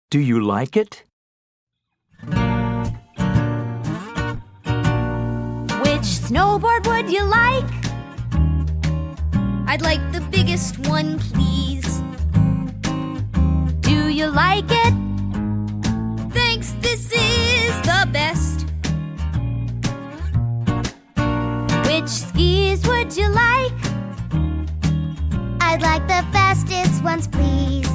Do you like it? Which snowboard would you like? I'd like the biggest one, please. Do you like it? Thanks, this is the best. Which skis would you like? I'd like the fastest ones, please.